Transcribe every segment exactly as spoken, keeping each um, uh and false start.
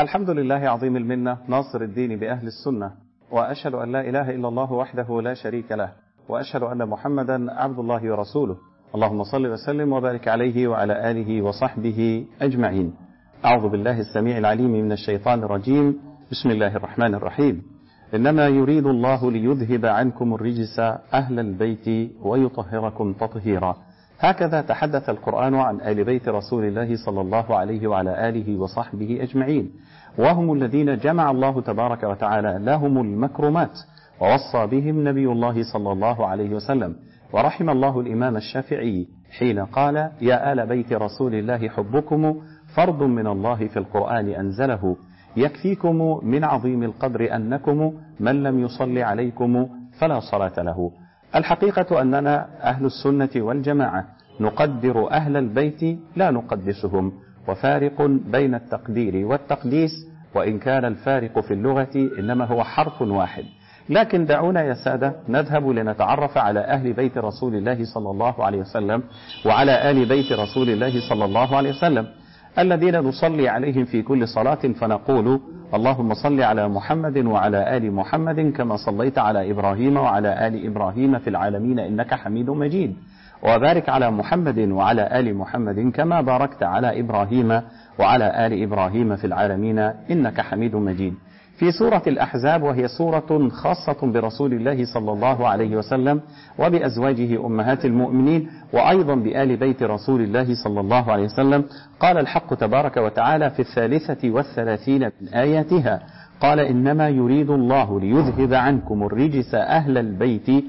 الحمد لله عظيم المنة ناصر الدين بأهل السنة، وأشهد أن لا إله إلا الله وحده لا شريك له، وأشهد أن محمدا عبد الله ورسوله. اللهم صل وسلم وبارك عليه وعلى آله وصحبه أجمعين. أعوذ بالله السميع العليم من الشيطان الرجيم. بسم الله الرحمن الرحيم. إنما يريد الله ليذهب عنكم الرجس أهل البيت ويطهركم تطهيرا. هكذا تحدث القرآن عن آل بيت رسول الله صلى الله عليه وعلى آله وصحبه أجمعين، وهم الذين جمع الله تبارك وتعالى لهم المكرمات، ووصى بهم نبي الله صلى الله عليه وسلم. ورحم الله الإمام الشافعي حين قال: يا آل بيت رسول الله حبكم فرض من الله في القرآن أنزله، يكفيكم من عظيم القدر أنكم من لم يصل عليكم فلا صلاة له. الحقيقة أننا أهل السنة والجماعة نقدر أهل البيت لا نقدسهم، وفارق بين التقدير والتقديس، وإن كان الفارق في اللغة إنما هو حرف واحد. لكن دعونا يا سادة نذهب لنتعرف على أهل بيت رسول الله صلى الله عليه وسلم وعلى آل بيت رسول الله صلى الله عليه وسلم الذين نصلي عليهم في كل صلاة فنقول: اللهم صل على محمد وعلى آل محمد كما صليت على إبراهيم وعلى آل إبراهيم في العالمين إنك حميد مجيد، وبارك على محمد وعلى آل محمد كما باركت على إبراهيم وعلى آل إبراهيم في العالمين إنك حميد مجيد. في سورة الأحزاب، وهي سورة خاصة برسول الله صلى الله عليه وسلم وبأزواجه أمهات المؤمنين، وأيضا بآل بيت رسول الله صلى الله عليه وسلم، قال الحق تبارك وتعالى في الثالثة والثلاثين من آياتها: قال: إنما يريد الله ليذهب عنكم الرجس أهل البيت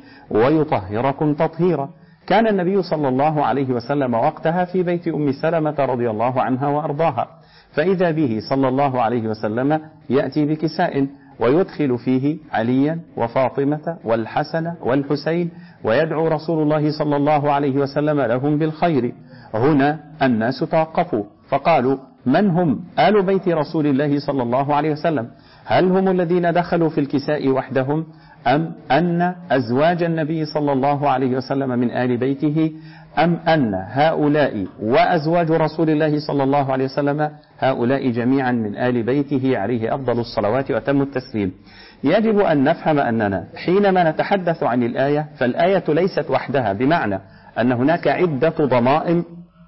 ويطهركم تطهيرا. كان النبي صلى الله عليه وسلم وقتها في بيت أم سلمة رضي الله عنها وأرضاها، فإذا به صلى الله عليه وسلم يأتي بكساء ويدخل فيه عليا وفاطمة والحسن والحسين، ويدعو رسول الله صلى الله عليه وسلم لهم بالخير. هنا الناس توقفوا فقالوا: من هم آل بيت رسول الله صلى الله عليه وسلم؟ هل هم الذين دخلوا في الكساء وحدهم، أم أن أزواج النبي صلى الله عليه وسلم من آل بيته، أم أن هؤلاء وأزواج رسول الله صلى الله عليه وسلم هؤلاء جميعا من آل بيته عليه أفضل الصلوات وأتم التسليم؟ يجب أن نفهم أننا حينما نتحدث عن الآية فالآية ليست وحدها، بمعنى أن هناك عدة ضمائم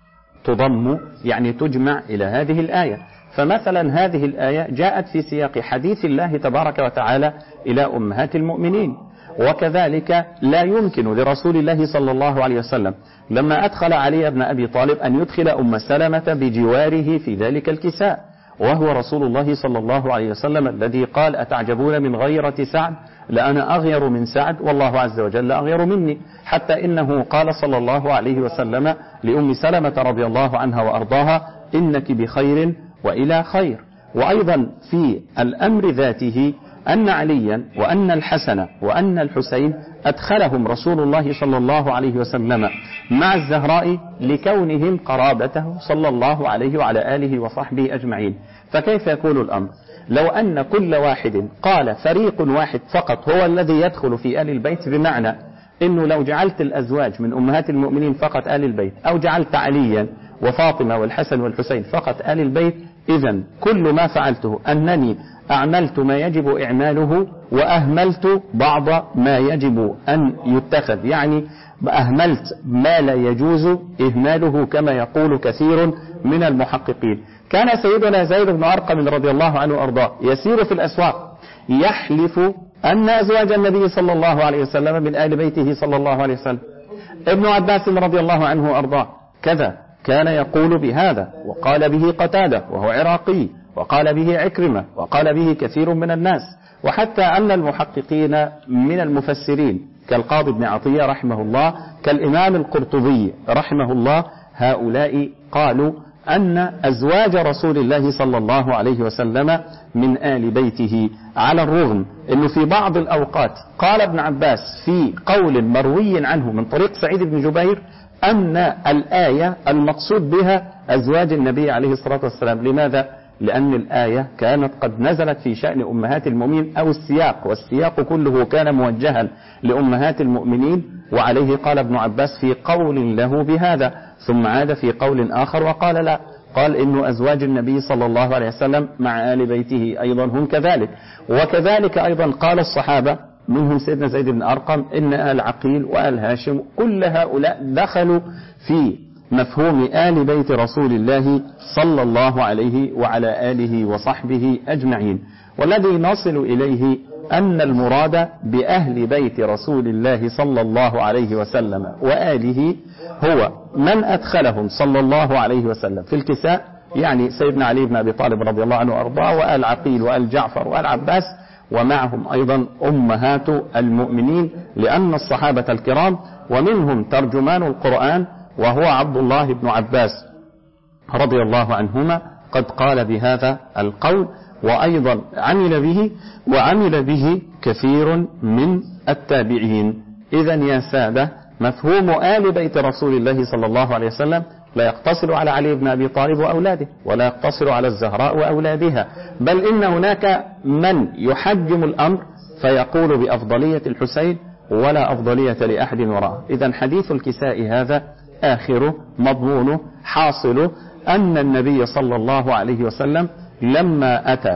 تضم يعني تجمع إلى هذه الآية. فمثلا هذه الآية جاءت في سياق حديث الله تبارك وتعالى إلى أمهات المؤمنين، وكذلك لا يمكن لرسول الله صلى الله عليه وسلم لما أدخل علي بن أبي طالب أن يدخل أم سلمة بجواره في ذلك الكساء، وهو رسول الله صلى الله عليه وسلم الذي قال: أتعجبون من غيرة سعد؟ لأنا أغير من سعد والله عز وجل أغير مني. حتى إنه قال صلى الله عليه وسلم لأم سلمة رضي الله عنها وأرضاها: إنك بخير وإلى خير. وأيضا في الأمر ذاته أن عليا وأن الحسن وأن الحسين أدخلهم رسول الله صلى الله عليه وسلم مع الزهراء لكونهم قرابته صلى الله عليه وعلى آله وصحبه أجمعين. فكيف يكون الأمر لو أن كل واحد قال فريق واحد فقط هو الذي يدخل في آل البيت؟ بمعنى إنه لو جعلت الأزواج من أمهات المؤمنين فقط آل البيت، أو جعلت عليا وفاطمة والحسن والحسين فقط آل البيت، إذن كل ما فعلته أنني أعملت ما يجب إعماله وأهملت بعض ما يجب أن يتخذ، يعني أهملت ما لا يجوز إهماله كما يقول كثير من المحققين. كان سيدنا زيد بن أرقم رضي الله عنه وأرضاه يسير في الأسواق يحلف أن أزواج النبي صلى الله عليه وسلم من آل بيته صلى الله عليه وسلم. ابن عباس رضي الله عنه وأرضاه كذا كان يقول بهذا، وقال به قتادة وهو عراقي، وقال به عكرمة، وقال به كثير من الناس. وحتى أن المحققين من المفسرين كالقاضي بن عطية رحمه الله، كالإمام القرطبي رحمه الله، هؤلاء قالوا أن أزواج رسول الله صلى الله عليه وسلم من آل بيته، على الرغم أنه في بعض الأوقات قال ابن عباس في قول مروي عنه من طريق سعيد بن جبير أن الآية المقصود بها أزواج النبي عليه الصلاة والسلام. لماذا؟ لأن الآية كانت قد نزلت في شأن أمهات المؤمنين، أو السياق، والسياق كله كان موجها لأمهات المؤمنين، وعليه قال ابن عباس في قول له بهذا، ثم عاد في قول آخر وقال لا، قال إنه أزواج النبي صلى الله عليه وسلم مع آل بيته أيضا هم كذلك. وكذلك أيضا قال الصحابة منهم سيدنا زيد بن أرقم إن آل عقيل وآل هاشم كل هؤلاء دخلوا في مفهوم آل بيت رسول الله صلى الله عليه وعلى آله وصحبه أجمعين. والذي نصل إليه أن المراد بأهل بيت رسول الله صلى الله عليه وسلم وآله هو من أدخلهم صلى الله عليه وسلم في الكساء، يعني سيدنا علي بن أبي طالب رضي الله عنه وأرضاه، وآل عقيل وآل جعفر وآل عباس، ومعهم أيضا أمهات المؤمنين، لأن الصحابة الكرام ومنهم ترجمان القرآن وهو عبد الله بن عباس رضي الله عنهما قد قال بهذا القول، وأيضا عمل به وعمل به كثير من التابعين. إذن يا سادة مفهوم آل بيت رسول الله صلى الله عليه وسلم لا يقتصر على علي بن أبي طالب وأولاده، ولا يقتصر على الزهراء وأولادها، بل إن هناك من يحجم الأمر فيقول بأفضلية الحسين ولا أفضلية لأحد وراءه. إذن حديث الكساء هذا آخره مضمونه حاصله أن النبي صلى الله عليه وسلم لما أتى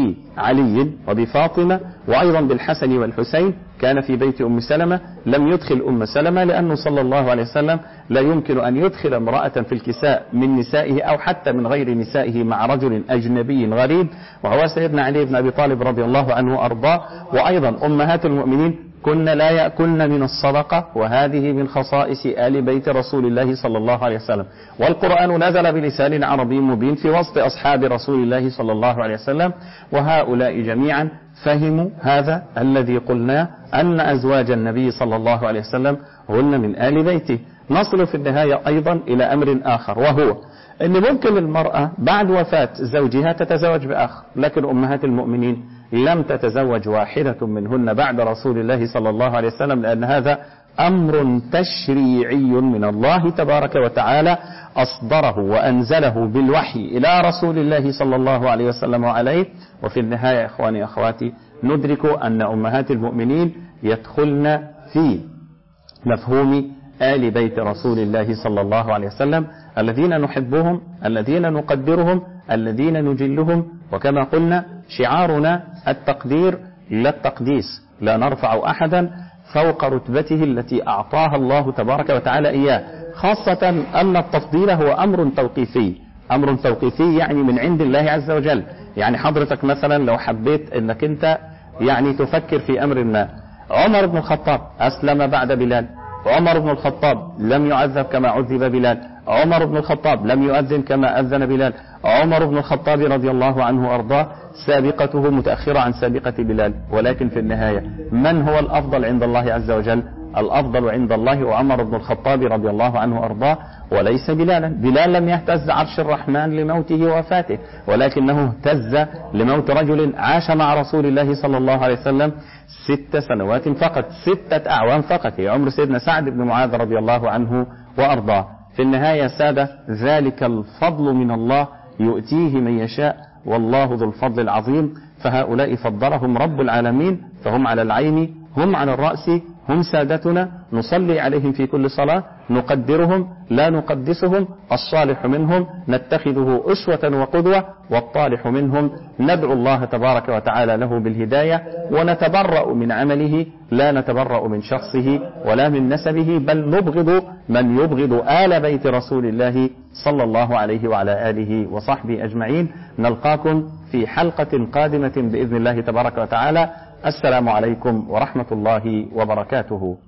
بعلي وبفاطمة وأيضا بالحسن والحسين كان في بيت أم سلمة، لم يدخل أم سلمة لأنه صلى الله عليه وسلم لا يمكن أن يدخل امرأة في الكساء من نسائه أو حتى من غير نسائه مع رجل أجنبي غريب، وهو سيدنا علي بن أبي طالب رضي الله عنه وأرضاه. وأيضا أمهات المؤمنين كن لا يأكلن من الصدقة، وهذه من خصائص آل بيت رسول الله صلى الله عليه وسلم. والقرآن نزل بلسان عربي مبين في وسط أصحاب رسول الله صلى الله عليه وسلم، وهؤلاء جميعا فهموا هذا الذي قلنا أن أزواج النبي صلى الله عليه وسلم هن من آل بيته. نصل في النهاية أيضا إلى أمر آخر، وهو أن ممكن المرأة بعد وفاة زوجها تتزوج بآخر، لكن أمهات المؤمنين لم تتزوج واحدة منهن بعد رسول الله صلى الله عليه وسلم، لأن هذا أمر تشريعي من الله تبارك وتعالى أصدره وأنزله بالوحي إلى رسول الله صلى الله عليه وسلم وعليه. وفي النهاية إخواني أخواتي ندرك أن أمهات المؤمنين يدخلن في مفهوم آل بيت رسول الله صلى الله عليه وسلم، الذين نحبهم، الذين نقدرهم، الذين نجلهم. وكما قلنا شعارنا التقدير لا التقديس، لا نرفع أحدا فوق رتبته التي أعطاها الله تبارك وتعالى إياه، خاصة أن التفضيل هو أمر توقيفي. أمر توقيفي يعني من عند الله عز وجل. يعني حضرتك مثلا لو حبيت أنك أنت يعني تفكر في أمر ما، عمر بن الخطاب أسلم بعد بلال، عمر بن الخطاب لم يعذب كما عذب بلال، عمر بن الخطاب لم يؤذن كما أذن بلال، عمر بن الخطاب رضي الله عنه وأرضاه سابقته متأخرة عن سابقة بلال. ولكن في النهاية من هو الأفضل عند الله عز وجل؟ الأفضل عند الله وعمر بن الخطاب رضي الله عنه وأرضاه، وليس بلالا. بلال لم يهتز عرش الرحمن لموته ووفاته، ولكنه اهتز لموت رجل عاش مع رسول الله صلى الله عليه وسلم ست سنوات فقط، ستة أعوام فقط، هي عمر سيدنا سعد بن معاذ رضي الله عنه وأرضاه. في النهاية سادة ذلك الفضل من الله يؤتيه من يشاء، والله ذو الفضل العظيم. فهؤلاء فضلهم رب العالمين، فهم على العين، هم على الرأس، هم سادتنا، نصلي عليهم في كل صلاة، نقدرهم لا نقدسهم، الصالح منهم نتخذه أسوة وقدوة، والطالح منهم ندعو الله تبارك وتعالى له بالهداية، ونتبرأ من عمله لا نتبرأ من شخصه ولا من نسبه، بل نبغض من يبغض آل بيت رسول الله صلى الله عليه وعلى آله وصحبه أجمعين. نلقاكم في حلقة قادمة بإذن الله تبارك وتعالى. السلام عليكم ورحمة الله وبركاته.